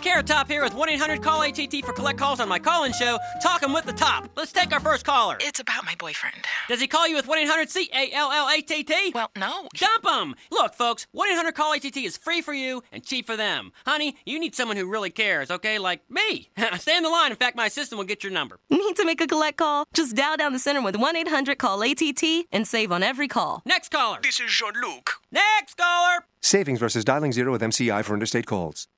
Carrot Top here with 1-800-CALL-ATT for collect calls on my call-in show, Talkin' with the Top. Let's take our first caller. It's about my boyfriend. Does he call you with 1-800-CALLATT? Well, no. Dump him! Look, folks, 1-800-CALL-ATT is free for you and cheap for them. Honey, you need someone who really cares, okay? Like me. Stay on the line. In fact, my assistant will get your number. Need to make a collect call? Just dial down the center with 1-800-CALL-ATT and save on every call. Next caller. This is Jean-Luc. Next caller. Savings versus dialing 0 with MCI for interstate calls.